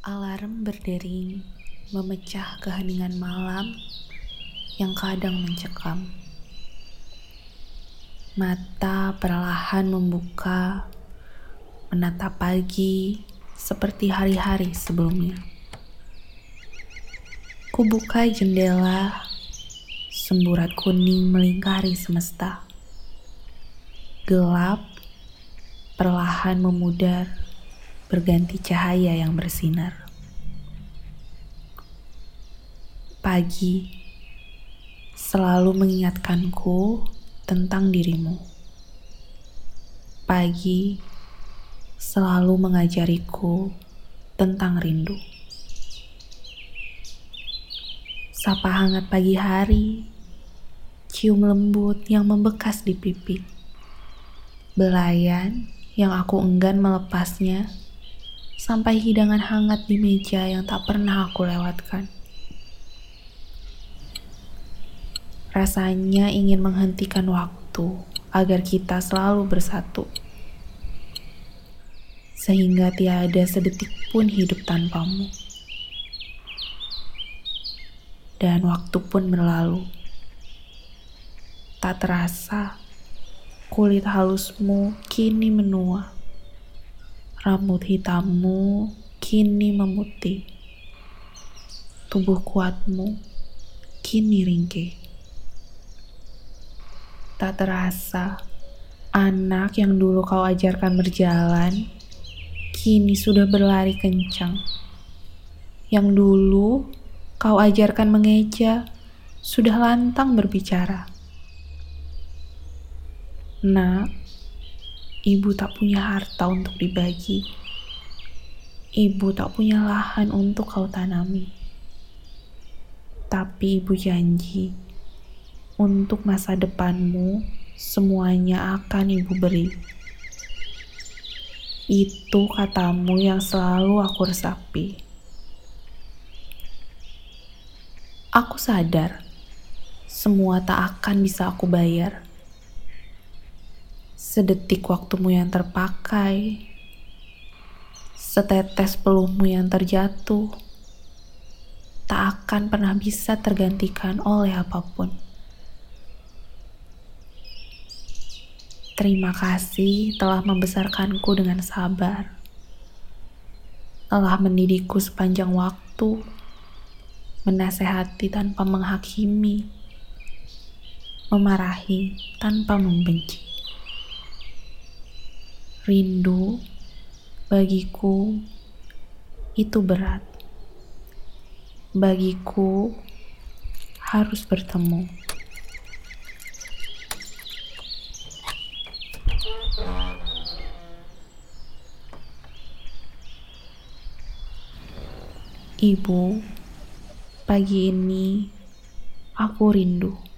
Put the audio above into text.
Alarm berdering, memecah keheningan malam yang kadang mencekam. Mata perlahan membuka, menatap pagi seperti hari-hari sebelumnya. Kubuka jendela, semburat kuning melingkari semesta. Gelap perlahan memudar, berganti cahaya yang bersinar. Pagi selalu mengingatkanku tentang dirimu. Pagi selalu mengajariku tentang rindu. Sapa hangat pagi hari, cium lembut yang membekas di pipi. Belayan yang aku enggan melepasnya sampai hidangan hangat di meja yang tak pernah aku lewatkan. Rasanya ingin menghentikan waktu agar kita selalu bersatu. Sehingga tiada sedetik pun hidup tanpamu. Dan waktu pun berlalu. Tak terasa, kulit halusmu kini menua. Rambut hitammu kini memutih. Tubuh kuatmu kini ringkih. Tak terasa, anak yang dulu kau ajarkan berjalan, kini sudah berlari kencang. Yang dulu kau ajarkan mengeja, sudah lantang berbicara. Nak, ibu tak punya harta untuk dibagi. Ibu tak punya lahan untuk kau tanami. Tapi ibu janji, untuk masa depanmu, semuanya akan ibu beri. Itu katamu yang selalu aku resapi. Aku sadar, semua tak akan bisa aku bayar. Sedetik waktumu yang terpakai, setetes peluhmu yang terjatuh, tak akan pernah bisa tergantikan oleh apapun. Terima kasih telah membesarkanku dengan sabar, telah mendidikku sepanjang waktu, menasehati tanpa menghakimi, memarahi tanpa membenci. Rindu bagiku itu berat. Bagiku harus bertemu. Ibu, pagi ini aku rindu.